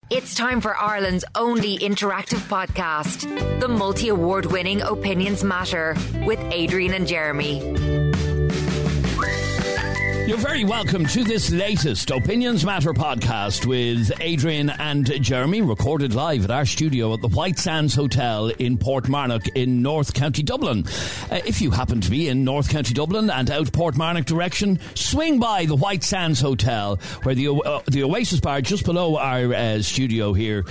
It's time for Ireland's only interactive podcast, the multi-award winning Opinions Matter with Adrian and Jeremy. You're very welcome to this latest Opinions Matter podcast with Adrian and Jeremy, recorded live at our studio at the White Sands Hotel in Portmarnock in North County Dublin. If you happen to be in North County Dublin and out Portmarnock direction, swing by the White Sands Hotel, where the Oasis bar just below our studio here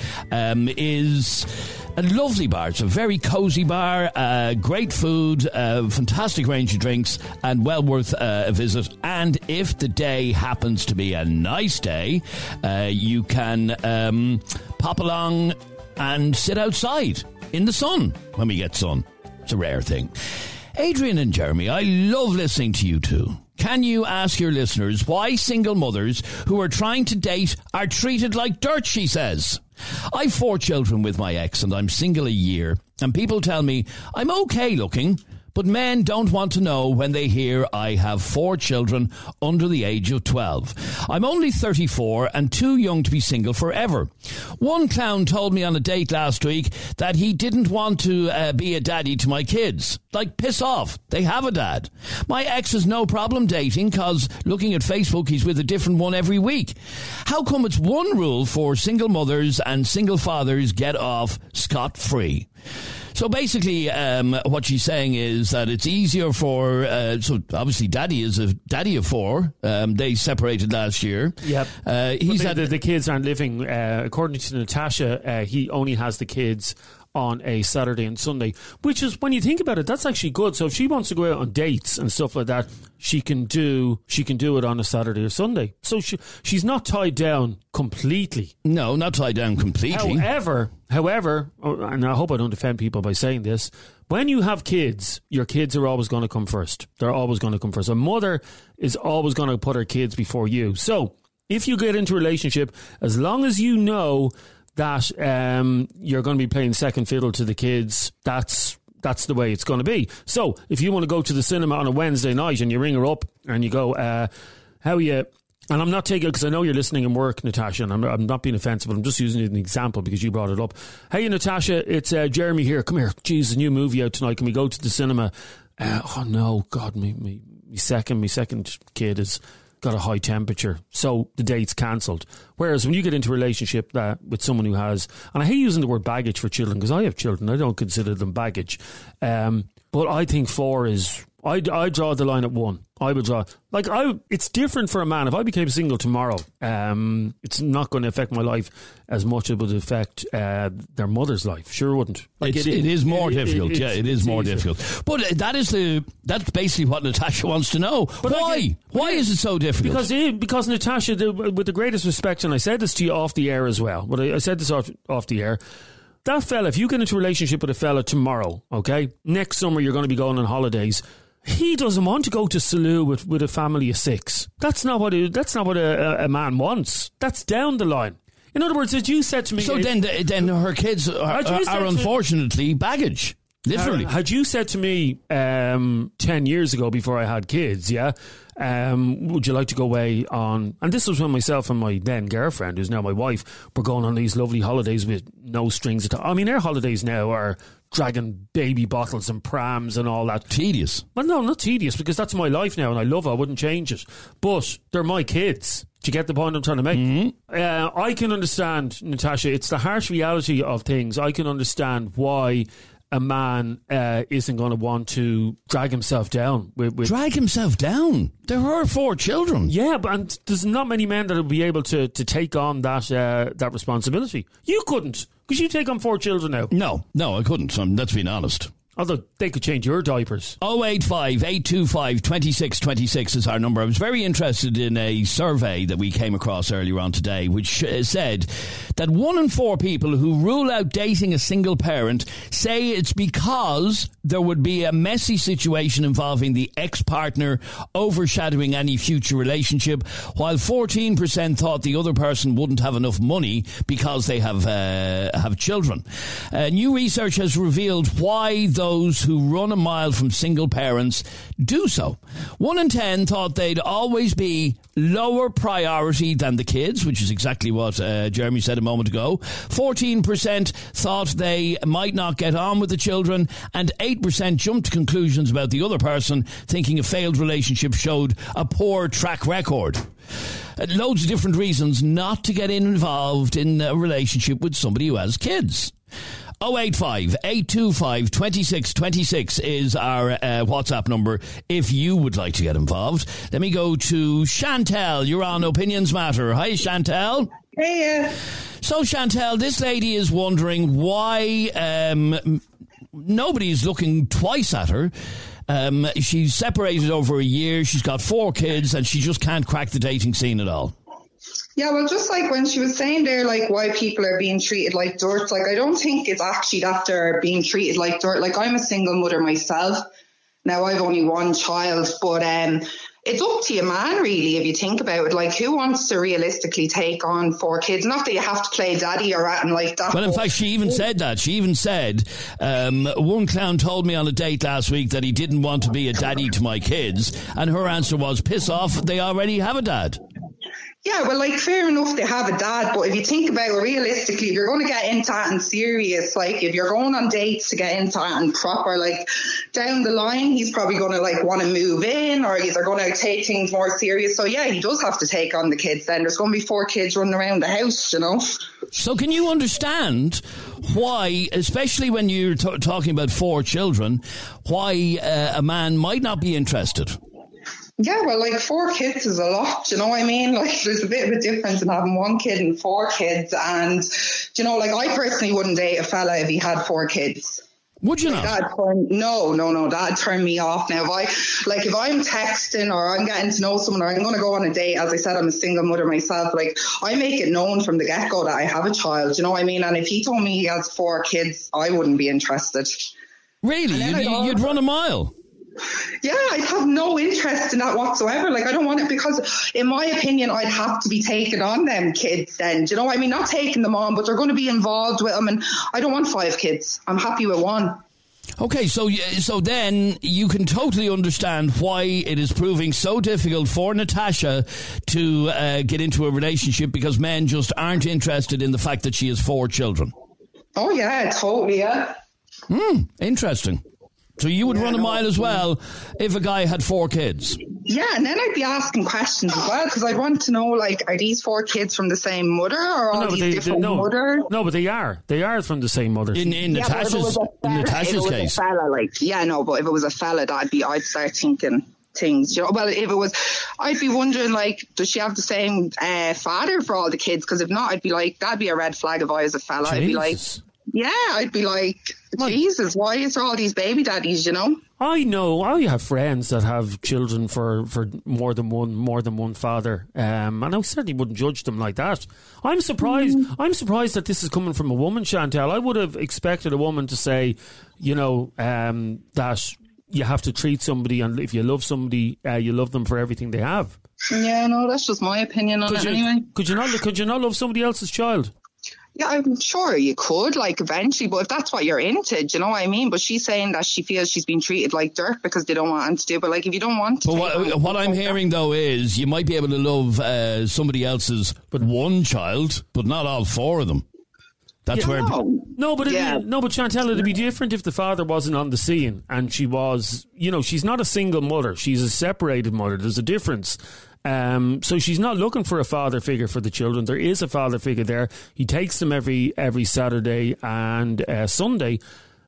is a lovely bar. It's a very cosy bar, great food, fantastic range of drinks, and well worth a visit. And if the day happens to be a nice day, you can pop along and sit outside in the sun when we get sun. It's a rare thing. Adrian and Jeremy, I love listening to you two. Can you ask your listeners why single mothers who are trying to date are treated like dirt, she says. I've 4 children with my ex and I'm single a year, and people tell me I'm okay looking, but men don't want to know when they hear I have 4 children under the age of 12. I'm only 34 and too young to be single forever. One clown told me on a date last week that he didn't want to be a daddy to my kids. Like, piss off. They have a dad. My ex has no problem dating because looking at Facebook, he's with a different one every week. How come it's one rule for single mothers and single fathers get off scot-free? So basically, what she's saying is that it's easier for, so obviously daddy is a daddy of 4. They separated last year. Yep. The kids aren't living, according to Natasha, he only has the kids on a Saturday and Sunday, which is, when you think about it, that's actually good. So if she wants to go out on dates and stuff like that, she can do it on a Saturday or Sunday. So she's not tied down completely. No, not tied down completely. However, and I hope I don't offend people by saying this, when you have kids, your kids are always going to come first. They're always going to come first. A mother is always going to put her kids before you. So if you get into a relationship, as long as you know that you're going to be playing second fiddle to the kids, that's the way it's going to be. So if you want to go to the cinema on a Wednesday night and you ring her up and you go, how are you? And I'm not taking it because I know you're listening in work, Natasha, and I'm not being offensive, but I'm just using it as an example because you brought it up. Hey, Natasha, it's Jeremy here. Come here. Geez, a new movie out tonight. Can we go to the cinema? Oh, no, God, me second kid has got a high temperature, so the date's cancelled. Whereas when you get into a relationship with someone who has, and I hate using the word baggage for children because I have children, I don't consider them baggage, but I think 4 is, I draw the line at 1. I would draw, it's different for a man. If I became single tomorrow, it's not going to affect my life as much as it would affect their mother's life. Sure wouldn't. It is more difficult. It is more difficult. But that's basically what Natasha wants to know. But why is it so difficult? Because Natasha, with the greatest respect, and I said this to you off the air as well, but I said this off the air, that fella, if you get into a relationship with a fella tomorrow, okay, next summer you're going to be going on holidays, he doesn't want to go to Salou with a family of 6. That's not what a man wants. That's down the line. In other words, as you said to me... So then her kids are unfortunately baggage. Literally. Had you said to me 10 years ago before I had kids, would you like to go away on... And this was when myself and my then girlfriend, who's now my wife, were going on these lovely holidays with no strings at all. I mean, our holidays now are dragging baby bottles and prams and all that. Tedious. Well, no, not tedious, because that's my life now and I love it. I wouldn't change it. But they're my kids. Do you get the point I'm trying to make? Mm-hmm. I can understand, Natasha, it's the harsh reality of things. I can understand why a man isn't going to want to drag himself down. Drag himself down? There are 4 children. Yeah, but there's not many men that will be able to take on that responsibility. You couldn't, because you take on 4 children now. No, I couldn't. Let's be honest. Although they could change your diapers. 085 825 2626 is our number. I was very interested in a survey that we came across earlier on today, which said that 1 in 4 people who rule out dating a single parent say it's because there would be a messy situation involving the ex-partner overshadowing any future relationship, while 14% thought the other person wouldn't have enough money because they have children. New research has revealed why those those who run a mile from single parents do so. 1 in 10 thought they'd always be lower priority than the kids, which is exactly what Jeremy said a moment ago. 14% thought they might not get on with the children, and 8% jumped to conclusions about the other person, thinking a failed relationship showed a poor track record. Loads of different reasons not to get involved in a relationship with somebody who has kids. 085 825 2626 is our WhatsApp number if you would like to get involved. Let me go to Chantel. You're on Opinions Matter. Hi, Chantel. Hey. So, Chantel, this lady is wondering why nobody's looking twice at her. She's separated over a year. She's got 4 kids, and she just can't crack the dating scene at all. Yeah, well, just like when she was saying there, like, why people are being treated like dirt, like, I don't think it's actually that they're being treated like dirt. Like, I'm a single mother myself. Now, I've only 1 child, but it's up to your man, really, if you think about it. Like, who wants to realistically take on 4 kids? Not that you have to play daddy or anything like that. Well, in fact, she even said that. She even said, one clown told me on a date last week that he didn't want to be a daddy to my kids, and her answer was, piss off, they already have a dad. Yeah, well, like, fair enough, they have a dad, but if you think about it realistically, if you're going to get into it and serious, like, if you're going on dates to get into it and proper, like, down the line, he's probably going to, like, want to move in, or they're going to take things more serious. So, yeah, he does have to take on the kids then. There's going to be 4 kids running around the house, you know. So can you understand why, especially when you're talking about 4 children, why a man might not be interested? Yeah, well, like, 4 kids is a lot, you know what I mean? Like, there's a bit of a difference in having 1 kid and 4 kids. And, you know, like, I personally wouldn't date a fella if he had 4 kids. Would you not? No, that'd turn me off. Now, if I'm texting or I'm getting to know someone or I'm going to go on a date, as I said, I'm a single mother myself, like, I make it known from the get-go that I have a child, you know what I mean? And if he told me he has 4 kids, I wouldn't be interested. Really? You'd run a mile? Yeah, I'd have no interest in that whatsoever. Like, I don't want it, because in my opinion, I'd have to be taking on them kids then. Do you know what I mean? Not taking them on, but they're going to be involved with them. And I don't want 5 kids. I'm happy with 1. Okay, so then you can totally understand why it is proving so difficult for Natasha to get into a relationship, because men just aren't interested in the fact that she has 4 children. Oh, yeah, totally, yeah. Interesting. So you would run a mile as well if a guy had 4 kids? Yeah, and then I'd be asking questions as well, because I'd want to know, like, are these 4 kids from the same mother, or are these different mothers? No, but they are. They are from the same mother. In Natasha's case. Fella, like, yeah, no, but if it was a fella, I'd start thinking things, you know. Well, if it was, I'd be wondering, like, does she have the same father for all the kids? Because if not, I'd be like, that'd be a red flag if I was a fella. Jesus. I'd be like, Jesus, why is there all these baby daddies, you know? I know. I have friends that have children for more than one father, and I certainly wouldn't judge them like that. I'm surprised. I'm surprised that this is coming from a woman, Chantal. I would have expected a woman to say, you know, that you have to treat somebody, and if you love somebody, you love them for everything they have. Yeah, no, that's just my opinion on it anyway. Could you not love somebody else's child? Yeah, I'm sure you could, like, eventually, but if that's what you're into, do you know what I mean? But she's saying that she feels she's been treated like dirt because they don't want to do, but, like, if you don't want to... But what I'm hearing, though, is you might be able to love somebody else's but 1 child, but not all 4 of them. That's where... No, but Chantal, it'd be different if the father wasn't on the scene and she was, you know, she's not a single mother, she's a separated mother. There's a difference. So she's not looking for a father figure for the children. There is a father figure there. He takes them every Saturday and Sunday.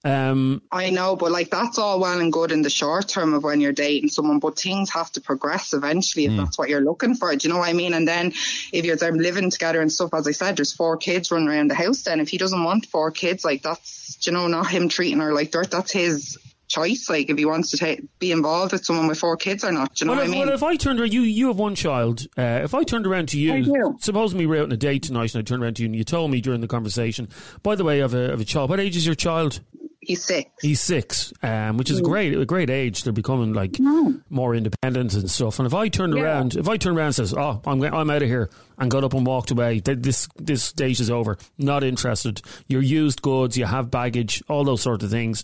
I know, but, like, that's all well and good in the short term of when you're dating someone, but things have to progress eventually if that's what you're looking for. Do you know what I mean? And then if you're there living together and stuff, as I said, there's 4 kids running around the house. Then if he doesn't want 4 kids, like, that's, you know, not him treating her like dirt. That's his choice, like, if he wants to be involved with someone with 4 kids or not. Do you know what I mean? Well, if I turned around, you have 1 child. If I turned around to you, supposing we were out on a date tonight and I turned around to you and you told me during the conversation, by the way, I have a child. What age is your child? He's 6. He's 6, which is a great age. They're becoming, like, more independent and stuff. And if I turned around and says, "Oh, I'm out of here," and got up and walked away, this stage is over. Not interested. You're used goods. You have baggage. All those sort of things.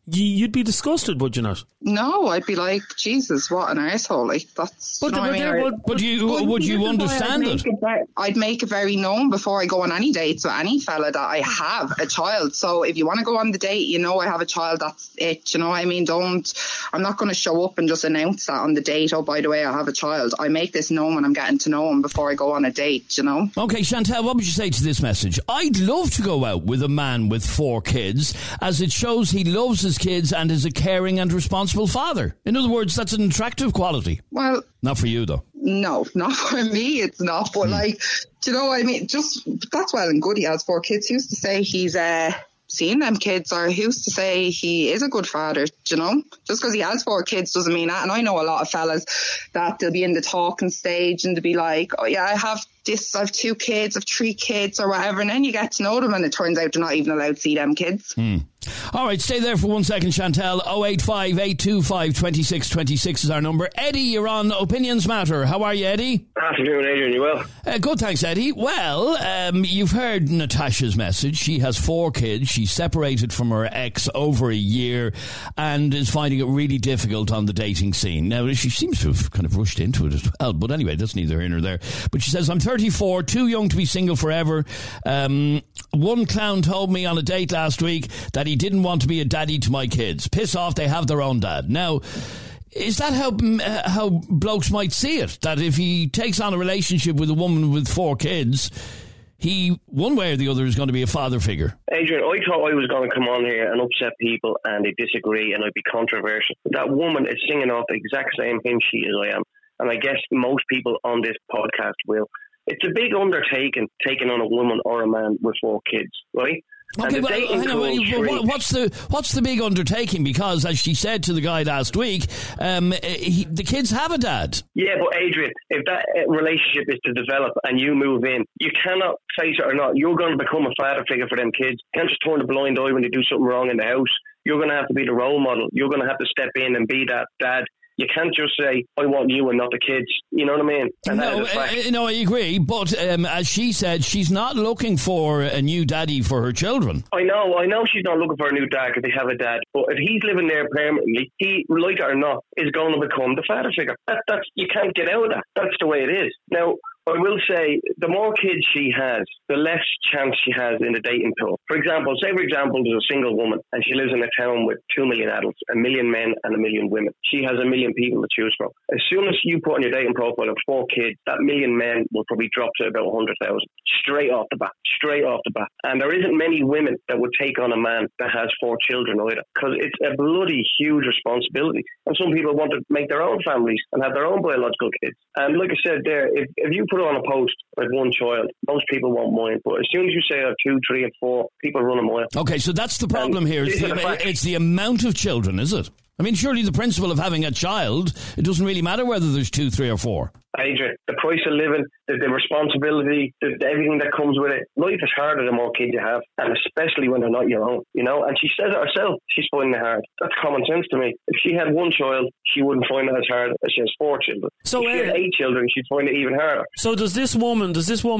you'd be disgusted, would you not? No, I'd be like, Jesus, what an arsehole. Like, that's... But would you understand it? I'd make it very known before I go on any dates with any fella that I have a child. So if you want to go on the date, you know I have a child, that's it. You know what I mean? I'm not going to show up and just announce that on the date, oh, by the way, I have a child. I make this known when I'm getting to know him before I go on a date, you know? Okay, Chantal, what would you say to this message? I'd love to go out with a man with 4 kids, as it shows he loves his kids and is a caring and responsible father. In other words, that's an attractive quality. Well... Not for you, though. No, not for me, it's not. But, like, do you know what I mean? Just, that's well and good he has 4 kids. He used to say he's seen them kids, or he used to say he is a good father, do you know? Just because he has 4 kids doesn't mean that. And I know a lot of fellas that they'll be in the talking stage and they'll be like, oh, yeah, I have 2 kids, I have 3 kids or whatever. And then you get to know them and it turns out they're not even allowed to see them kids. All right, stay there for 1 second, Chantal. 085 825 2626 is our number. Eddie, you're on Opinions Matter. How are you, Eddie? Afternoon, Adrian. You well? Good, thanks, Eddie. Well, you've heard Natasha's message. She has 4 kids. She's separated from her ex over a year and is finding it really difficult on the dating scene. Now, she seems to have kind of rushed into it as well, but anyway, that's neither here nor there. But she says, I'm 34, too young to be single forever. One clown told me on a date last week that he didn't want to be a daddy to my kids. Piss off, they have their own dad. Now, is that how blokes might see it? That if he takes on a relationship with a woman with 4 kids, he, one way or the other, is going to be a father figure? Adrian, I thought I was going to come on here and upset people and they disagree and I'd be controversial. That woman is singing off the exact same hymn sheet as I am. And I guess most people on this podcast will. It's a big undertaking, taking on a woman or a man with 4 kids, right? Okay, what's the big undertaking? Because, as she said to the guy last week, the kids have a dad. Yeah, but Adrian, if that relationship is to develop and you move in, you cannot, face it or not, you're going to become a father figure for them kids. You can't just turn a blind eye when they do something wrong in the house. You're going to have to be the role model. You're going to have to step in and be that dad. You can't just say, I want you and not the kids. You know what I mean? And no, I agree. But as she said, she's not looking for a new daddy for her children. I know she's not looking for a new dad because they have a dad. But if he's living there permanently, he, like it or not, is going to become the father figure. That's you can't get out of that. That's the way it is. Now, I will say, the more kids she has, the less chance she has in the dating pool. For example, there's a single woman and she lives in a town with 2 million adults, 1 million men and 1 million women. She has 1 million people to choose from. As soon as you put on your dating profile of 4 kids, that 1 million men will probably drop to about 100,000. Straight off the bat. And there isn't many women that would take on a man that has 4 children either, because it's a bloody huge responsibility. And some people want to make their own families and have their own biological kids. And like I said there, if you put on a post like 1 child, most people won't mind. But as soon as you say 2, 3 and 4, people run a mile. Okay, so that's the problem here. It's the amount of children, is it? I mean, surely the principle of having a child, it doesn't really matter whether there's 2, 3 or 4. Adrian, the price of living, the responsibility, everything that comes with it. Life is harder the more kids you have, and especially when they're not your own, you know. And she says it herself, she's finding it hard. That's common sense to me. If she had 1 child, she wouldn't find it as hard as she has 4 children. So if she had 8 children, she'd find it even harder. So does this woman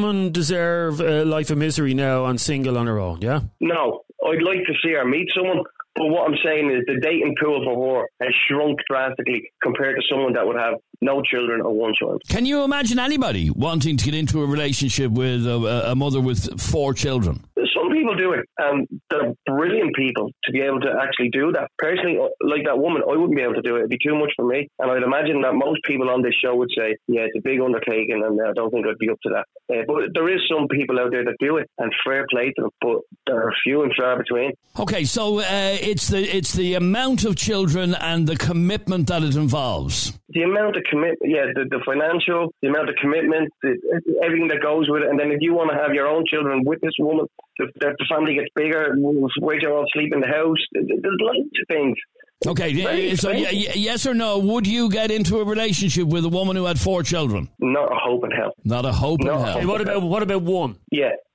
deserve a life of misery now and single on her own, yeah? No. I'd like to see her meet someone. But what I'm saying is the dating pool for her has shrunk drastically compared to someone that would have no children or 1 child. Can you imagine anybody wanting to get into a relationship with a mother with 4 children? Some people do it, and they're brilliant people to be able to actually do that. Personally, like that woman, I wouldn't be able to do it. It'd be too much for me. And I'd imagine that most people on this show would say, yeah, it's a big undertaking, and I don't think I'd be up to that. But there is some people out there that do it, and fair play to them, but there are few and far between. Okay, so it's the amount of children and the commitment that it involves. The amount of commitment, yeah, the financial, the amount of commitment, everything that goes with it. And then if you want to have your own children with this woman, the family gets bigger, where you all sleep in the house, there's lots of things. Okay, so yes or no, would you get into a relationship with a woman who had 4 children? Not a hope in hell. Not a hope in hell. Okay, what about 1? Yeah.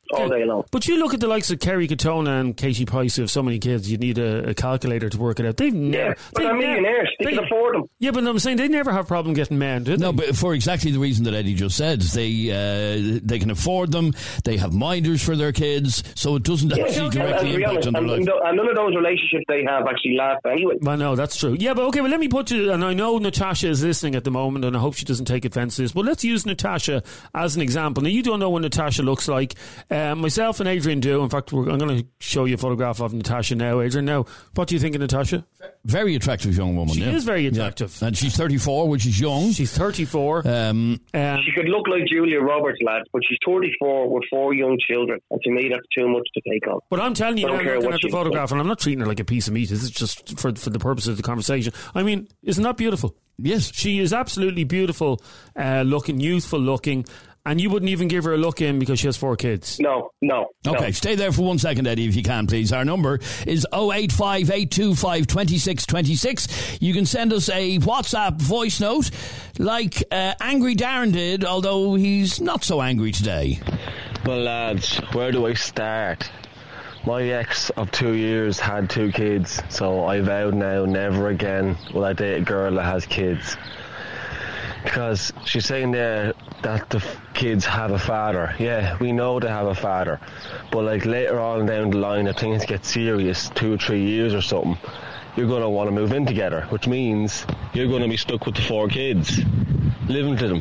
all day long. But you look at the likes of Kerry Katona and Katie Price who have so many kids, you need a calculator to work it out. They've never... But they're millionaires. They can afford them. Yeah, but I'm saying they never have problem getting men, do they? No, but for exactly the reason that Eddie just said. They can afford them, they have minders for their kids, so it doesn't actually directly impact on their life. And none of those relationships they have actually last anyway. Well, no, that's true. Yeah, but okay, well, let me put you, and I know Natasha is listening at the moment, and I hope she doesn't take offence to this, but let's use Natasha as an example. Now, you don't know what Natasha looks like. Myself and Adrian do. In fact, I'm going to show you a photograph of Natasha now. Adrian, now, what do you think of Natasha? Very attractive young woman. She is very attractive. Yeah. And she's 34, which is young. She's 34. She could look like Julia Roberts, lads, but she's 34 with 4 young children, and to me, that's too much to take on. But I'm telling you, I'm looking at the photograph, and I'm not treating her like a piece of meat. This is just for the purpose of the conversation. I mean, isn't that beautiful? Yes. She is absolutely beautiful looking, youthful looking, and you wouldn't even give her a look in because she has 4 kids. No. Okay, stay there for 1 second, Eddie, if you can, please. Our number is 085 825 2626. You can send us a WhatsApp voice note like Angry Darren did, although he's not so angry today. Well, lads, where do I start? My ex of 2 years had 2 kids, so I vowed now never again will I date a girl that has kids. Because she's saying there that the kids have a father. Yeah, we know they have a father. But like later on down the line, if things get serious, 2 or 3 years or something, you're going to want to move in together, which means you're going to be stuck with the 4 kids, living to them.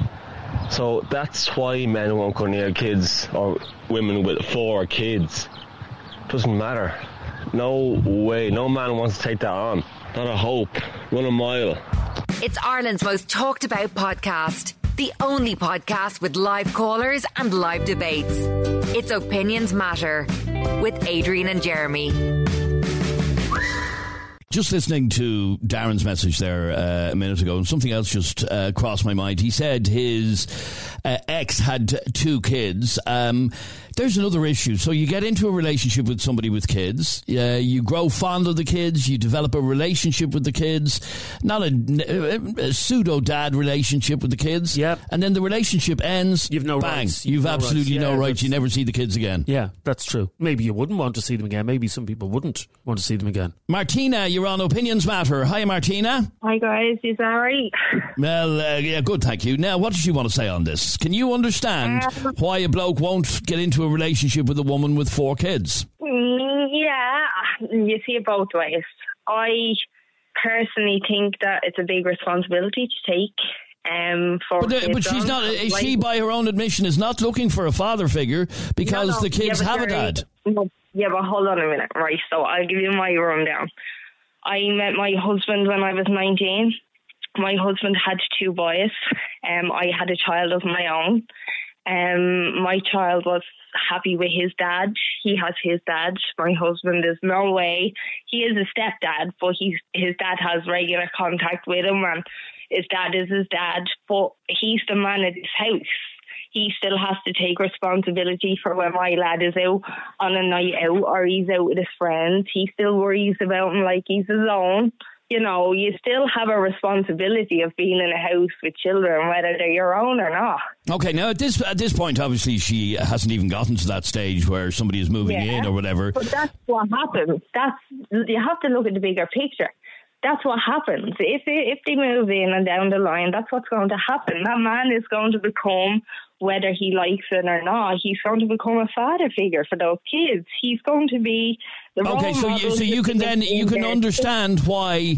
So that's why men won't go near kids or women with 4 kids. Doesn't matter. No way. No man wants to take that on. Not a hope. Run a mile. It's Ireland's most talked about podcast. The only podcast with live callers and live debates. It's Opinions Matter with Adrian and Jeremy. Just listening to Darren's message there a minute ago, and something else just crossed my mind. He said his ex had 2 kids. There's another issue. So you get into a relationship with somebody with kids. You grow fond of the kids. You develop a relationship with the kids. Not a pseudo-dad relationship with the kids. Yep. And then the relationship ends. You've no bang. rights. You've absolutely no rights. You never see the kids again. Yeah, that's true. Maybe you wouldn't want to see them again. Maybe some people wouldn't want to see them again. Martina, you're on Opinions Matter. Hi, Martina. Hi, guys. Is that right? Well, yeah, good, thank you. Now, what did you want to say on this? Can you understand why a bloke won't get into a relationship with a woman with 4 kids? Yeah, you see it both ways. I personally think that it's a big responsibility to take. But she's not. She, by her own admission, is not looking for a father figure because the kids have a dad. No, yeah, but hold on a minute, right? So I'll give you my rundown. I met my husband when I was 19. My husband had 2 boys. I had a child of my own. My child was happy with his dad. He has his dad. My husband is no way. He is a stepdad, but his dad has regular contact with him, and his dad is his dad. But he's the man at his house. He still has to take responsibility for when my lad is out on a night out or he's out with his friends. He still worries about him like he's his own. You know, you still have a responsibility of being in a house with children, whether they're your own or not. Okay, now at this point, obviously, she hasn't even gotten to that stage where somebody is moving in or whatever. But that's what happens. You have to look at the bigger picture. That's what happens. If they move in and down the line, that's what's going to happen. That man is going to become, whether he likes it or not, he's going to become a father figure for those kids. He's going to be the role model. So you can understand why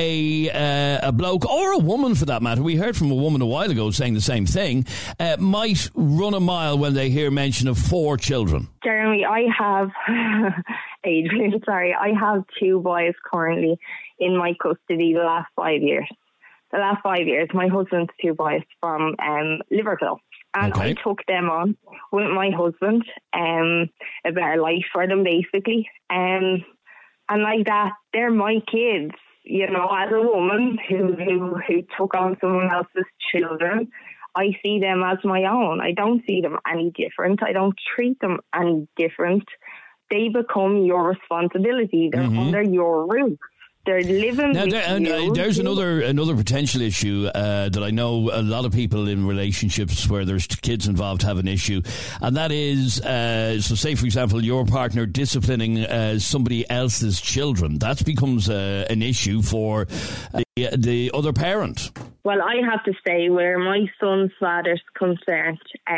a bloke or a woman, for that matter, we heard from a woman a while ago saying the same thing, might run a mile when they hear mention of 4 children. Jeremy, I have Adrian, sorry, I have 2 boys currently in my custody the last 5 years. The last 5 years, my husband's 2 boys from Liverpool. And I took them on with my husband, a better life for them, basically. And like that, they're my kids. You know, as a woman who took on someone else's children, I see them as my own. I don't see them any different. I don't treat them any different. They become your responsibility. They're under your roof. They're living now, with you. There's another potential issue that I know a lot of people in relationships where there's kids involved have an issue, and that is, so say for example, your partner disciplining somebody else's children. That becomes an issue for the other parent. Well, I have to say, where my son's father's concerned,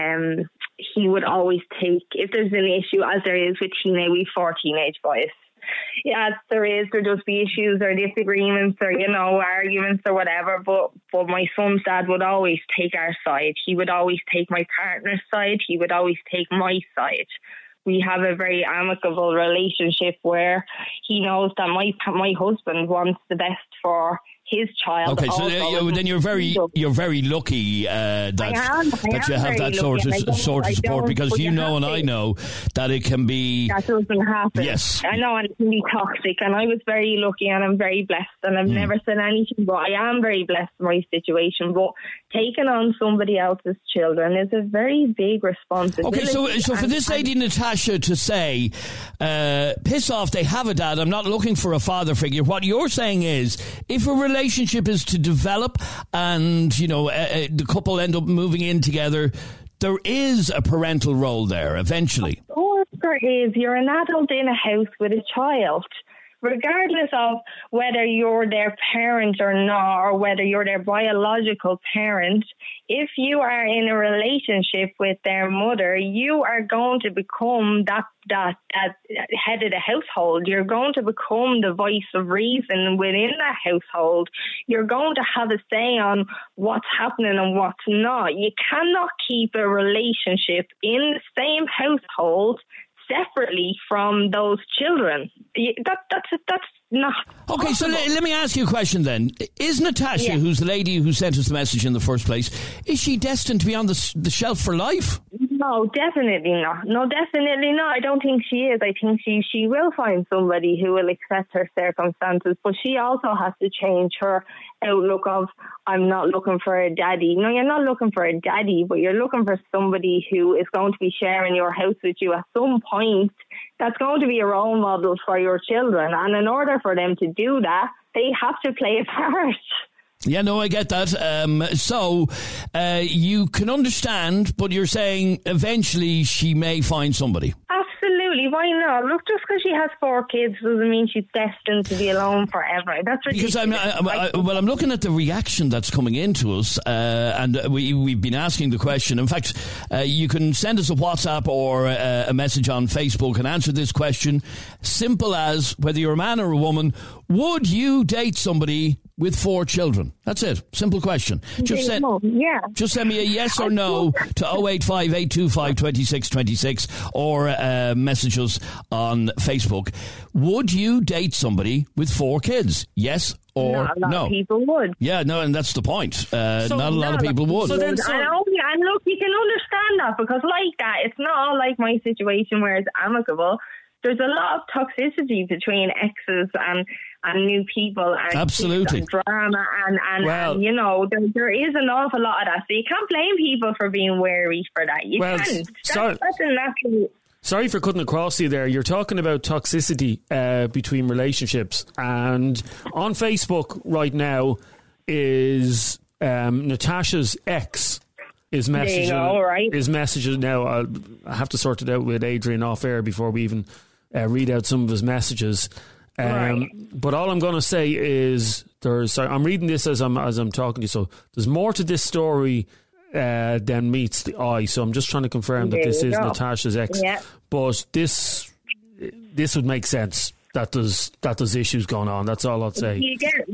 he would always take, if there's an issue, as there is with we 4 teenage boys. Yes, there'll just be issues or disagreements or, arguments or whatever, but my son's dad would always take our side. He would always take my partner's side. He would always take my side. We have a very amicable relationship where he knows that my husband wants the best for his child. Okay, so then you're very lucky that you have that sort of support, because you know and I know that it can be... That doesn't happen. Yes. I know, and it can be toxic, and I was very lucky and I'm very blessed, and I've never said anything, but I am very blessed in my situation. But taking on somebody else's children is a very big responsibility. Okay, so for this lady, Natasha, to say, piss off, they have a dad, I'm not looking for a father figure, what you're saying is, if a relationship is to develop and, the couple end up moving in together, there is a parental role there eventually. Of course there is. You're an adult in a house with a child. Regardless of whether you're their parent or not, or whether you're their biological parent, if you are in a relationship with their mother, you are going to become that head of the household. You're going to become the voice of reason within that household. You're going to have a say on what's happening and what's not. You cannot keep a relationship in the same household separately from those children. That's not okay, possible. So let me ask you a question then. Is Natasha, who's the lady who sent us the message in the first place, is she destined to be on the shelf for life? No, definitely not. No, definitely not. I don't think she is. I think she will find somebody who will accept her circumstances, but she also has to change her outlook of, I'm not looking for a daddy. No, you're not looking for a daddy, but you're looking for somebody who is going to be sharing your house with you at some point. That's going to be a role model for your children. And in order for them to do that, they have to play a part. Yeah, no, I get that. So you can understand, but you're saying eventually she may find somebody. Absolutely, why not? Look, just because she has 4 kids doesn't mean she's destined to be alone forever. That's ridiculous. Because I'm looking at the reaction that's coming into us, and we've been asking the question. In fact, you can send us a WhatsApp or a message on Facebook and answer this question. Simple as, whether you're a man or a woman, would you date somebody with 4 children? That's it. Simple question. Just send me a yes or no to 085 825 2626 or message us on Facebook. Would you date somebody with 4 kids? Yes or not a lot of people would. Yeah, no, and that's the point. Not a lot of people would. And look, you can understand that, because like that, it's not all like my situation where it's amicable. There's a lot of toxicity between exes and new people, and absolutely and drama and there is an awful lot of that. So you can't blame people for being wary for that. You can't. That's a natural. Sorry for cutting across you there. You're talking about toxicity between relationships, and on Facebook right now is Natasha's ex. Is messaging now. I have to sort it out with Adrian off air before we even read out some of his messages. But all I'm going to say is I'm reading this as I'm talking to you. So there's more to this story than meets the eye. So I'm just trying to confirm that this is Natasha's ex. Yeah. But this would make sense. That there's issues going on. That's all I'd say.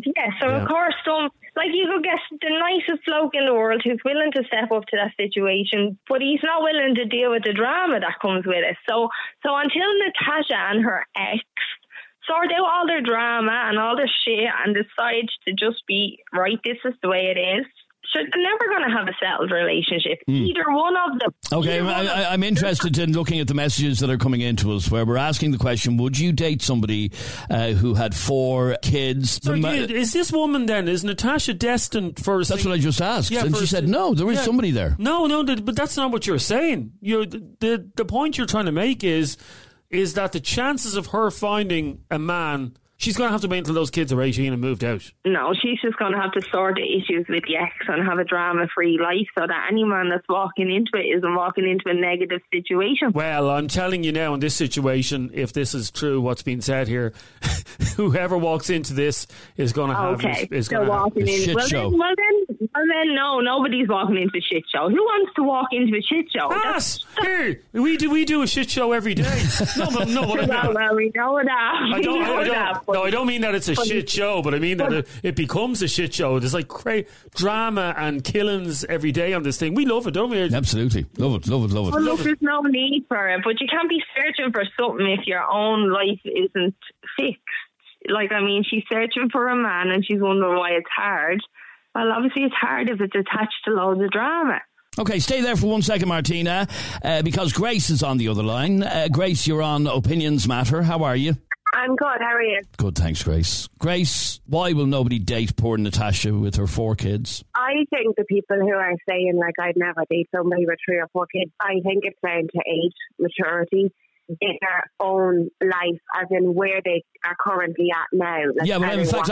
Of course, you could get the nicest bloke in the world who's willing to step up to that situation, but he's not willing to deal with the drama that comes with it. So until Natasha and her ex sort out all their drama and all their shit and decide to just be, right, this is the way it is, they're never going to have a settled relationship. Either one of them. Okay, I'm interested in looking at the messages that are coming into us, where we're asking the question, would you date somebody who had 4 kids? So is this woman then, is Natasha destined for... That's what I just asked. Yeah, and she said, no, there is somebody there. No, but that's not what you're saying. The point you're trying to make is that the chances of her finding a man She's going to have to wait until those kids are 18 and moved out. No, she's just going to have to sort the issues with the ex and have a drama-free life so that any man that's walking into it isn't walking into a negative situation. Well, I'm telling you now, in this situation, if this is true, what's been said here, whoever walks into this is going to have a shit show. Well then, no, nobody's walking into a shit show. Who wants to walk into a shit show? Us! Here, we do a shit show every day. No, well, we know that. I don't mean that it's a shit show, but I mean that it becomes a shit show. There's like drama and killings every day on this thing. We love it, don't we? Absolutely. Love it. Well, look, there's no need for it, but you can't be searching for something if your own life isn't fixed. Like, I mean, she's searching for a man and she's wondering why it's hard. Well, obviously it's hard if it's attached to loads of drama. Okay, stay there for 1 second, Martina, because Grace is on the other line. Grace, you're on Opinions Matter. How are you? I'm good. How are you? Good, thanks, Grace. Grace, why will nobody date poor Natasha with her 4 kids? I think the people who are saying, like, I'd never date somebody with 3 or 4 kids, I think it's down to age, maturity, in their own life, as in where they are currently at now. Like, yeah, but in fact,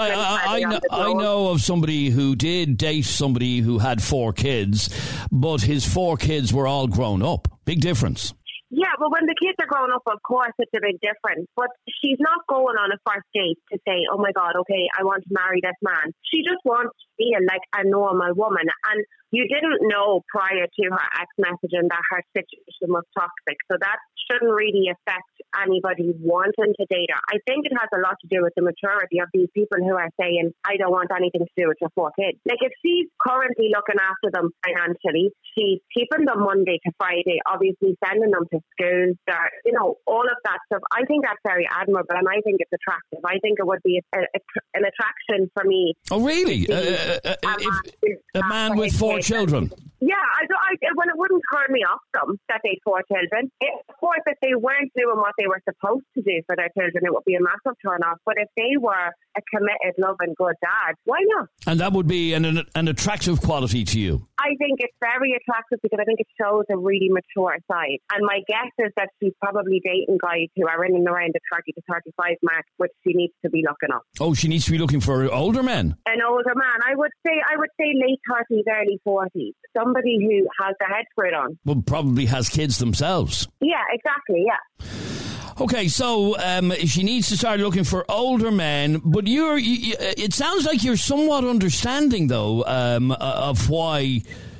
I know of somebody who did date somebody who had 4 kids, but his 4 kids were all grown up. Big difference. Yeah, but when the kids are growing up, of course, it's a big difference. But she's not going on a first date to say, oh my God, okay, I want to marry this man. She just wants to feel like a normal woman. And you didn't know prior to her ex messaging that her situation was toxic. So that shouldn't really affect anybody wanting to date her. I think it has a lot to do with the maturity of these people who are saying, I don't want anything to do with your 4 kids. Like, if she's currently looking after them financially, she's keeping them Monday to Friday, obviously sending them to schools, all of that stuff. I think that's very admirable, and I think it's attractive. I think it would be an attraction for me. Oh, really? A man with 4 children? Yeah, well, it wouldn't turn me off them that they 4 children. Of course, if they weren't doing what they were supposed to do for their children, it would be a massive turn off. But if they were a committed, loving, good dad, why not? And that would be an attractive quality to you? I think it's very attractive because I think it shows a really mature side. And my guess is that she's probably dating guys who are in and around the 30 to 35 mark, which she needs to be looking up. Oh, she needs to be looking for older men? An older man. I would say late 30s, early 40s. Somebody who has their head screwed on. Well, probably has kids themselves. Yeah, exactly, yeah. Okay, so she needs to start looking for older men, but it sounds like you're somewhat understanding, though, of why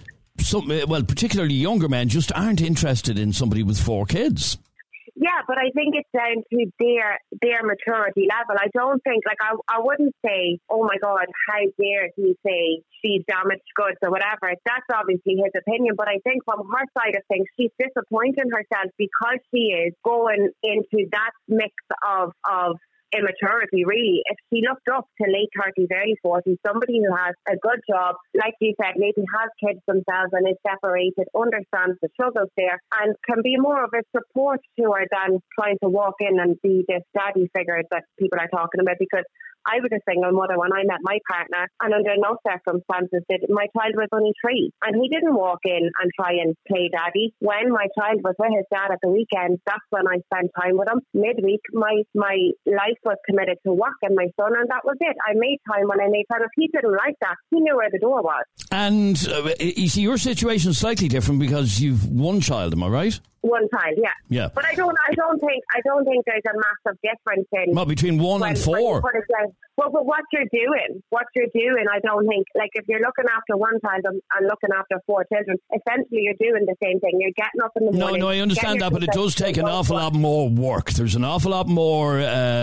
particularly younger men just aren't interested in somebody with 4 kids. Yeah, but I think it's down to their maturity level. I don't think, I wouldn't say, oh my God, how dare he say she's damaged goods or whatever. That's obviously his opinion. But I think from her side of things, she's disappointing herself because she is going into that mix of immaturity, really. If she looked up to late 30s, early 40s, somebody who has a good job, like you said, maybe has kids themselves and is separated, understands the struggles there, and can be more of a support to her than trying to walk in and be this daddy figure that people are talking about. Because I was a single mother when I met my partner, and under no circumstances did my child was only 3, and he didn't walk in and try and play daddy. When my child was with his dad at the weekend, that's when I spent time with him. Midweek, my life was committed to work and my son, and that was it. I made time when I made time. If he didn't like that, he knew where the door was. And you see, your situation is slightly different because you've 1 child, am I right? 1 child, yeah. Yeah. But I don't think there's a massive difference in between 1 and 4. Well, but what you're doing, I don't think, like, if you're looking after 1 child and looking after 4 children, essentially you're doing the same thing. You're getting up in the morning. No, I understand that, but it does take an awful lot more work. There's an awful lot more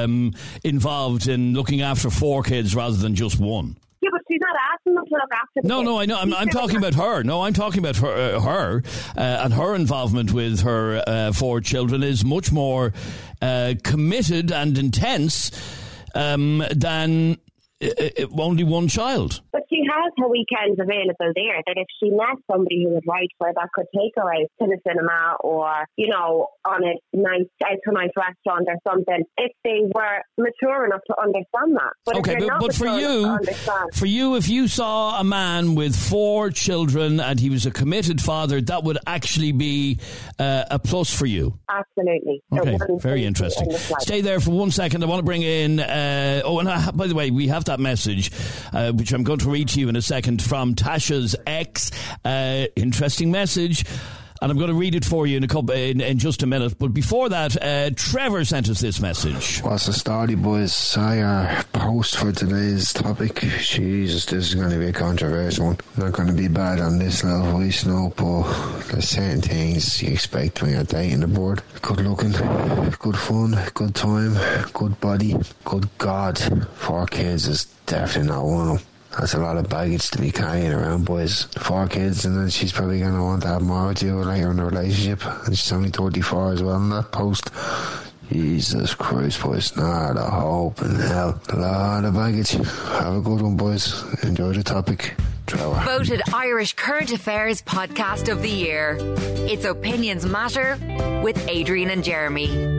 involved in looking after 4 kids rather than just 1. Yeah, but she's not asking them to look after the kids. No, I know. I'm talking about her. No, I'm talking about her and her involvement with her 4 children is much more committed and intense than only 1 child. But she has her weekends available there, that if she met somebody who was right for her, that could take her out to the cinema or, you know, on a nice restaurant or something, if they were mature enough to understand that. But okay, but for you, if you saw a man with 4 children and he was a committed father, that would actually be a plus for you. Absolutely. Okay, very interesting. Stay there for 1 second. I want to bring in... by the way, we have that message, which I'm going to read to you in a second, from Tasha's ex. Interesting message. And I'm going to read it for you in just a minute. But before that, Trevor sent us this message. What's the story, boys? Saw your post for today's topic. Jesus, this is going to be a controversial one. Not going to be bad on this level, voice note, but there's certain things you expect when you're dating aboard. Good looking, good fun, good time, good body, good God. 4 kids is definitely not one of them. That's a lot of baggage to be carrying around, boys. 4 kids, and then she's probably going to want to have more with you later in the relationship. And she's only 34 as well in that post. Jesus Christ, boys. Not a hope in hell. A lot of baggage. Have a good one, boys. Enjoy the topic. Trevor. Voted Irish Current Affairs Podcast of the Year. It's Opinions Matter with Adrian and Jeremy.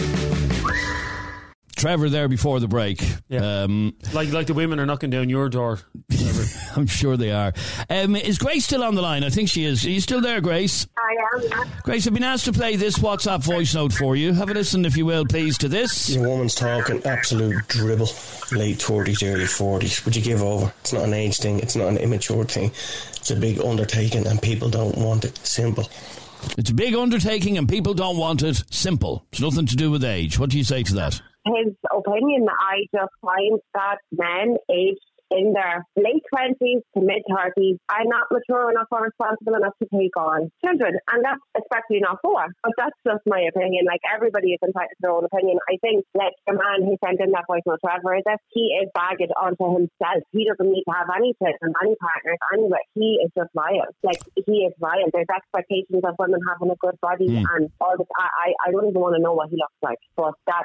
Trevor there before the break. Yeah. Like the women are knocking down your door. I'm sure they are. Is Grace still on the line? I think she is. Are you still there, Grace? I am. Grace, I've been asked to play this WhatsApp voice note for you. Have a listen, if you will, please, to this. Your woman's talking absolute dribble. Late 30s, early 40s. Would you give over? It's not an age thing. It's not an immature thing. It's a big undertaking and people don't want it. Simple. It's a big undertaking and people don't want it. Simple. It's nothing to do with age. What do you say to that? His opinion, I just find that men aged in their late 20s to mid-30s are not mature enough or responsible enough to take on children, and that's especially not 4. But that's just my opinion. Like, everybody is entitled to their own opinion. I think, like, the man who sent in that voice note, Trevor, is that he is baggage onto himself. He doesn't need to have any children, any partners, anyway. He is just vile. Like, he is vile. There's expectations of women having a good body and all this. I don't even want to know what he looks like, but that's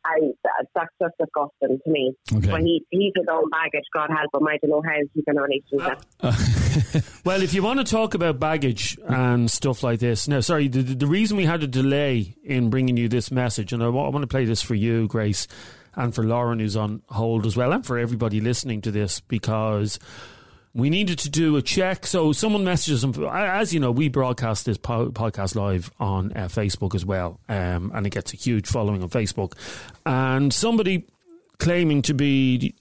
just disgusting to me. Okay. But he's his own baggage, God help him. I don't know how he's in a relationship. Well, if you want to talk about baggage and stuff like this, now, sorry, the reason we had a delay in bringing you this message, and I want to play this for you, Grace, and for Lauren, who's on hold as well, and for everybody listening to this, because we needed to do a check. So someone messages them. As you know, we broadcast this podcast live on Facebook as well, and it gets a huge following on Facebook. And somebody claiming to be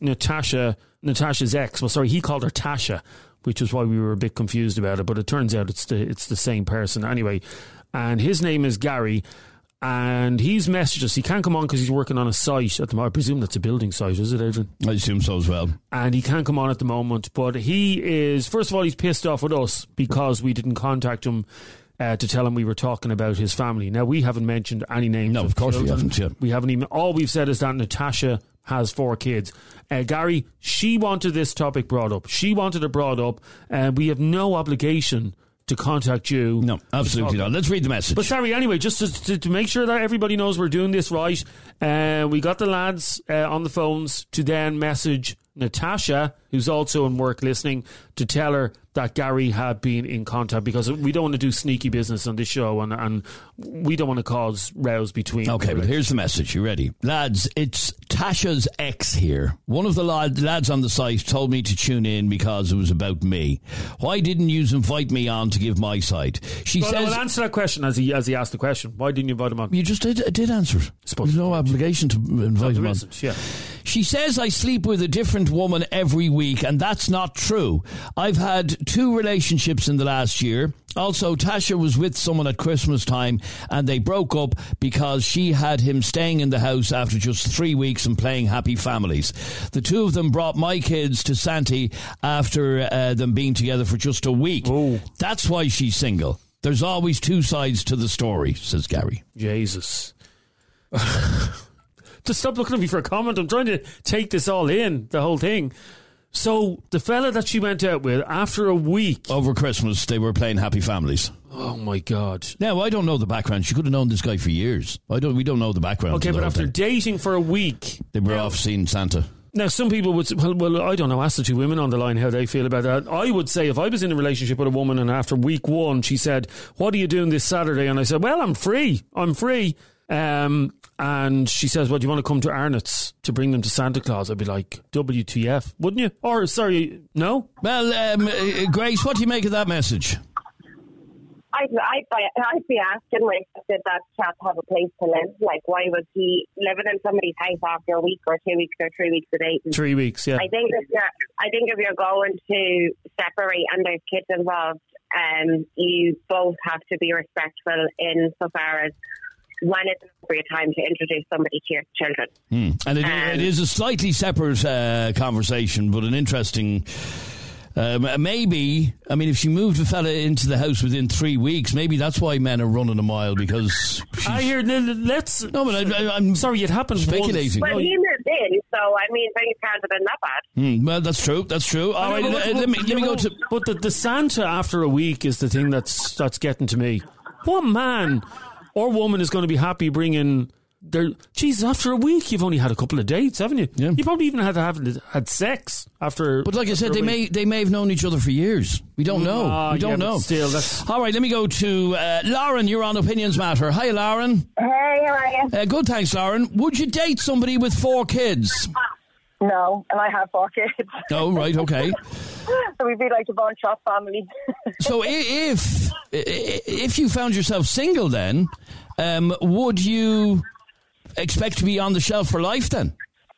Natasha's ex. Well, sorry, he called her Tasha, which is why we were a bit confused about it. But it turns out it's the same person anyway. And his name is Gary. And he's messaged us. He can't come on because he's working on a site at the moment. I presume that's a building site, is it, Adrian? I assume so as well. And he can't come on at the moment. But he is, first of all, he's pissed off with us because we didn't contact him to tell him we were talking about his family. Now, we haven't mentioned any names. No, of course children. We haven't. Yeah. We haven't even. All we've said is that Natasha has 4 kids. Gary, she wanted this topic brought up. She wanted it brought up, and we have no obligation to contact you. No, absolutely not. Let's read the message. But sorry, anyway, just to make sure that everybody knows we're doing this right, we got the lads on the phones to then message Natasha, who's also in work listening, to tell her that Gary had been in contact, because we don't want to do sneaky business on this show, and we don't want to cause rows between. Okay, but here's the message. You ready? Lads, it's Tasha's ex here. One of the lads on the site told me to tune in because it was about me. Why didn't you invite me on to give my side? She says... Well, answer that question as he asked the question. Why didn't you invite him on? You just did answer it. There's no obligation to invite him on. Yeah. She says I sleep with a different woman every week, and that's not true. I've had 2 relationships in the last year. Also, Tasha was with someone at Christmas time and they broke up because she had him staying in the house after just 3 weeks and playing Happy Families. The 2 of them brought my kids to Santi after them being together for just a week. Ooh. That's why she's single. There's always 2 sides to the story, says Gary. Jesus. Just stop looking at me for a comment. I'm trying to take this all in, the whole thing. So the fella that she went out with, after a week... Over Christmas, they were playing Happy Families. Oh, my God. Now, I don't know the background. She could have known this guy for years. We don't know the background. Okay, but after dating for a week... They were off seeing Santa. Now, some people would say, well, I don't know, ask the two women on the line how they feel about that. I would say if I was in a relationship with a woman and after week 1 she said, what are you doing this Saturday? And I said, well, I'm free. And she says, well, do you want to come to Arnott's to bring them to Santa Claus? I'd be like, WTF, wouldn't you? Or, sorry, no? Well, Grace, what do you make of that message? I'd be asking when did that chap have a place to live? Like, why was he living in somebody's house after a week or 2 weeks or 3 weeks of dating? 3 weeks, yeah. I think if you're going to separate and there's kids involved, you both have to be respectful insofar as when it's an appropriate time to introduce somebody to your children. And it is a slightly separate conversation, but an interesting... maybe, I mean, if she moved a fella into the house within 3 weeks, maybe that's why men are running a mile, because... I hear, let's... No, but I'm sorry, it happened speculating. Well, he moved in, so, I mean, things can't have been that bad. Well, that's true. All right, let me go to... But the Santa after a week is the thing that's getting to me. What man or woman is going to be happy bringing... Jesus, after a week, you've only had a couple of dates, haven't you? Yeah. You probably even had sex after. But like I said, they may have known each other for years. We don't know. We don't know. Still, that's... All right, let me go to Lauren. You're on Opinions Matter. Hi, Lauren. Hey, how are you? Good, thanks, Lauren. Would you date somebody with 4 kids? No, and I have 4 kids. Oh, right, okay. So we'd be like the Von Trapp family. So if you found yourself single, then would you expect to be on the shelf for life then?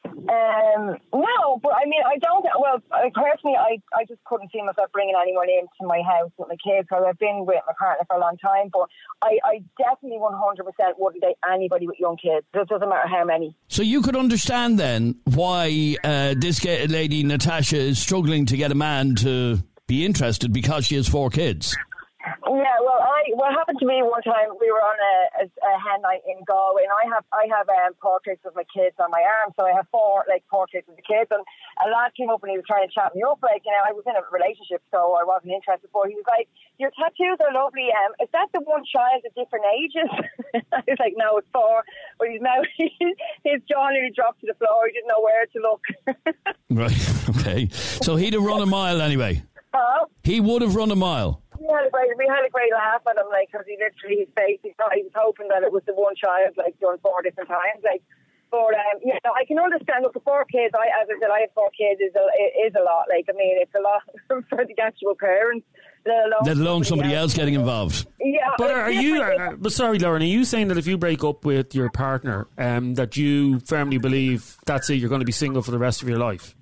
No, but I mean, I don't. Well, personally, I just couldn't see myself bringing anyone into my house with my kids because I've been with my partner for a long time. But I definitely 100% wouldn't date anybody with young kids. It doesn't matter how many. So you could understand then why this lady Natasha is struggling to get a man to be interested because she has 4 kids. Yeah, well, what happened to me one time, we were on a hen night in Galway, and I have portraits of my kids on my arm, so I have 4 portraits of the kids, and a lad came up and he was trying to chat me up, I was in a relationship, so I wasn't interested, but he was like, your tattoos are lovely, is that the one child at different ages? I was like, no, it's 4, but his jaw nearly dropped to the floor, he didn't know where to look. Right, okay, so he'd have run a mile anyway. He would have run a mile. We had a great laugh at him, because he literally, his face, he was hoping that it was the one child, done 4 different times, But, I can understand, look, the 4 kids, as I said, I have 4 kids, is a lot, it's a lot for the actual parents, let alone somebody else getting involved. Yeah. But are you, sorry, Lauren, are you saying that if you break up with your partner, that you firmly believe that's it, you're going to be single for the rest of your life?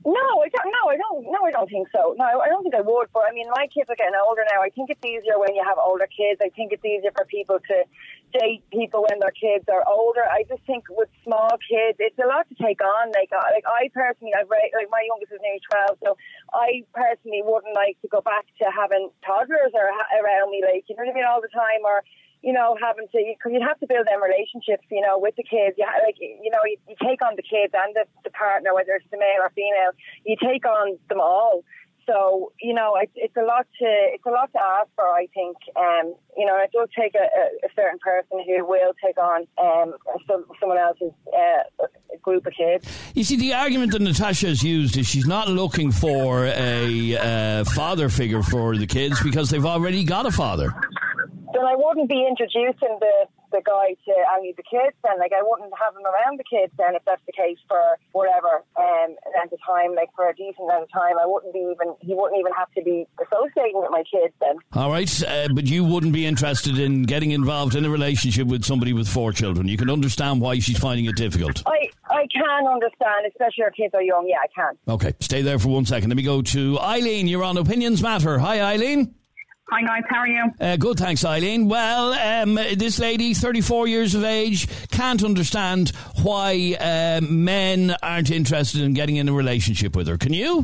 I don't think so. No, I don't think I would. But I mean, my kids are getting older now. I think it's easier when you have older kids. I think it's easier for people to date people when their kids are older. I just think with small kids, it's a lot to take on. I personally, my youngest is nearly 12, so I personally wouldn't like to go back to having toddlers around me, you know what I mean, all the time, or having to, because you'd have to build them relationships, with the kids. You take on the kids and the partner, whether it's the male or female, you take on them all. So, it's a lot to ask for, I think. It does take a certain person who will take on someone else's group of kids. You see, the argument that Natasha has used is she's not looking for a father figure for the kids because they've already got a father. Then I wouldn't be introducing the guy to any of the kids then. I wouldn't have him around the kids then if that's the case for whatever length of time, for a decent amount of time. He wouldn't even have to be associating with my kids then. All right, but you wouldn't be interested in getting involved in a relationship with somebody with 4 children. You can understand why she's finding it difficult. I can understand, especially if kids are young. Yeah, I can. Okay, stay there for 1 second. Let me go to Eileen. You're on Opinions Matter. Hi, Eileen. Hi guys, how are you? Good, thanks, Eileen. Well, this lady, 34 years of age, can't understand why men aren't interested in getting in a relationship with her. Can you?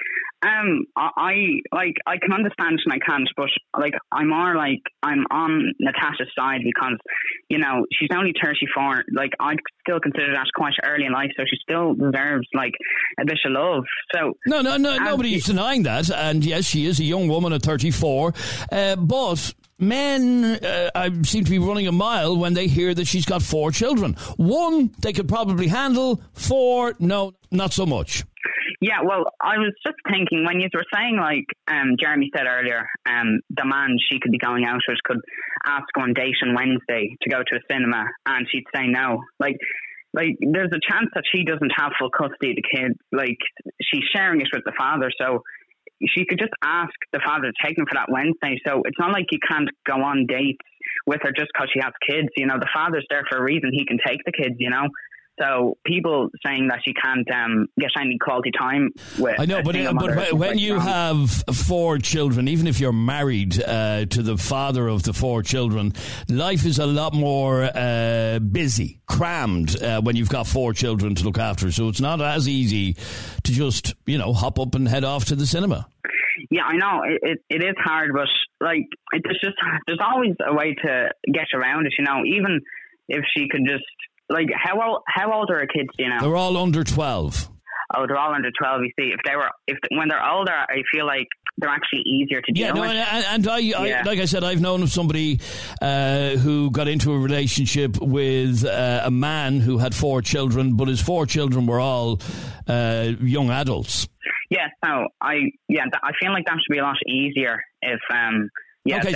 I can understand and I can't, but I'm on Natasha's side because she's only 34. I'd still consider that quite early in life, so she still deserves a bit of love. So no, nobody's denying that, and yes, she is a young woman at 34, but men seem to be running a mile when they hear that she's got 4 children. 1 they could probably handle, 4 no, not so much. Yeah, well, I was just thinking when you were saying, like Jeremy said earlier, the man she could be going out with could ask her on date on Wednesday to go to a cinema and she'd say no. Like there's a chance that she doesn't have full custody of the kid. Like, she's sharing it with the father, so she could just ask the father to take him for that Wednesday. So it's not like you can't go on dates with her just because she has kids. You know, the father's there for a reason. He can take the kids, you know. So people saying that she can't get any quality time with... I know, but when you have 4 children, even if you're married to the father of the 4 children, life is a lot more busy, crammed when you've got 4 children to look after. So it's not as easy to just, hop up and head off to the cinema. Yeah, I know. It is hard, but like there's always a way to get around it, even if she could just... Like, how old are her kids, do you know? They're all under 12. Oh, they're all under 12, you see. When they're older, I feel like they're actually easier to deal with. And I like I said, I've known of somebody who got into a relationship with a man who had 4 children, but his 4 children were all young adults. Yeah, so I feel like that should be a lot easier if... okay,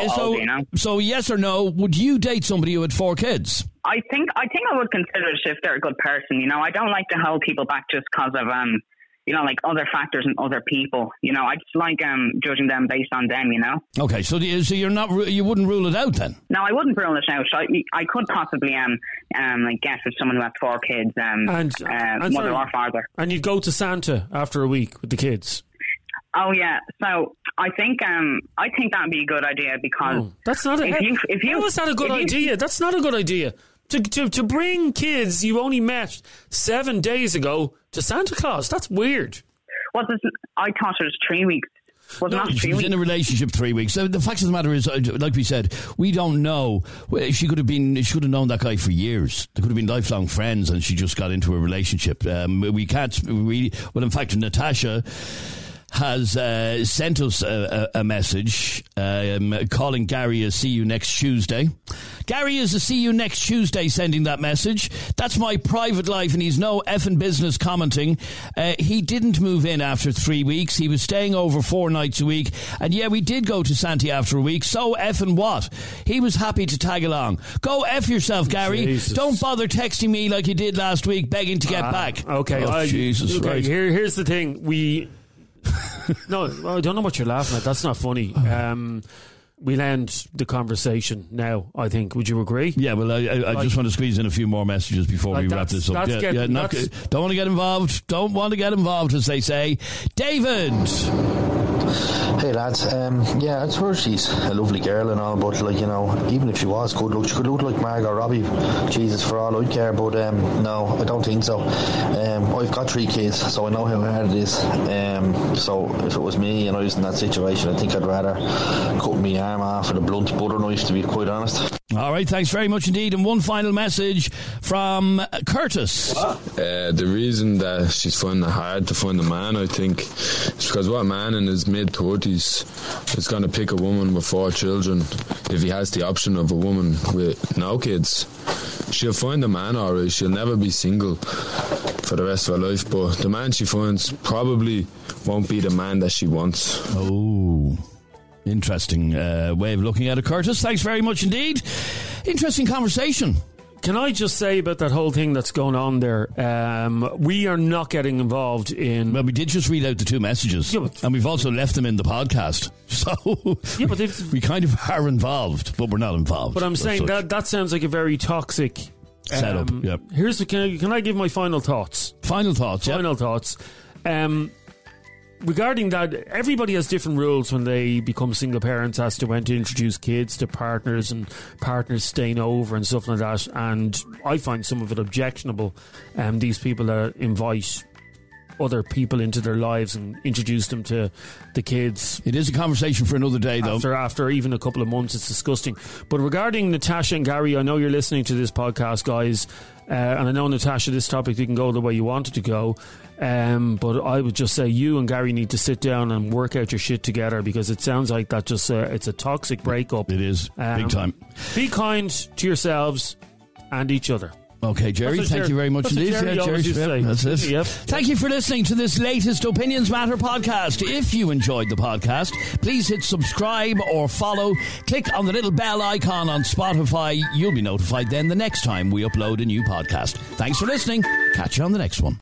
so yes or no, would you date somebody who had 4 kids? I think I would consider it if they're a good person. I don't like to hold people back just because of like other factors and other people. I just like judging them based on them. Okay, so you wouldn't rule it out then? No, I wouldn't rule it out. I could possibly like get with someone who has 4 kids, mother or father. And you'd go to Santa after a week with the kids. Oh yeah, so I think that would be a good idea because that's not a good idea. That's not a good idea. To bring kids you only met 7 days ago to Santa Claus, that's weird. Well, I thought it was 3 weeks. She was in a relationship 3 weeks. So the fact of the matter is, like we said, we don't know. She could have known that guy for years. They could have been lifelong friends, and she just got into a relationship. We can't really. Well, in fact, Natasha has sent us a message calling Gary a see you next Tuesday. Gary is a see you next Tuesday sending that message. That's my private life and he's no effing business commenting. He didn't move in after 3 weeks. He was staying over 4 nights a week. And yeah, we did go to Santa after a week. So effing what? He was happy to tag along. Go F yourself, Gary. Jesus. Don't bother texting me like you did last week begging to get back. Okay. Jesus. Okay, right. Here's the thing. No, I don't know what you're laughing at. That's not funny. We'll end the conversation now, I think. Would you agree? Yeah, well, I just want to squeeze in a few more messages before we wrap this up. Don't want to get involved. Don't want to get involved, as they say. David! Hey lads, I'd swear she's a lovely girl and all, but even if she was good, she could look like Margot Robbie. Jesus, for all I'd care, but no, I don't think so. I've got 3 kids, so I know how hard it is. So if it was me and I was in that situation, I think I'd rather cut my arm off with a blunt butter knife, to be quite honest. All right, thanks very much indeed. And one final message from Curtis. The reason that she's finding it hard to find a man, I think, is because what man in his mid-30s is going to pick a woman with 4 children if he has the option of a woman with no kids? She'll find a man, alright. She'll never be single for the rest of her life, but the man she finds probably won't be the man that she wants. Oh, interesting way of looking at it, Curtis. Thanks very much indeed. Interesting conversation. Can I just say about that whole thing that's going on there? We are not getting involved in... Well, we did just read out the 2 messages. Yeah, and we've also left them in the podcast. So we kind of are involved, but we're not involved. But I'm saying that sounds like a very toxic... setup, yep. Can I give my final thoughts? Final thoughts. Regarding that, everybody has different rules when they become single parents as to when to introduce kids to partners and partners staying over and stuff like that. And I find some of it objectionable. These people that invite other people into their lives and introduce them to the kids. It is a conversation for another day, though. After even a couple of months, it's disgusting. But regarding Natasha and Gary, I know you're listening to this podcast, guys. And I know, Natasha, this topic didn't go the way you wanted to go. But I would just say you and Gary need to sit down and work out your shit together, because it sounds like that just it's a toxic breakup. It is, big time. Be kind to yourselves and each other. Okay, Jerry, thank you very much indeed. That's it. Yep. Thank you for listening to this latest Opinions Matter podcast. If you enjoyed the podcast, please hit subscribe or follow. Click on the little bell icon on Spotify. You'll be notified then the next time we upload a new podcast. Thanks for listening. Catch you on the next one.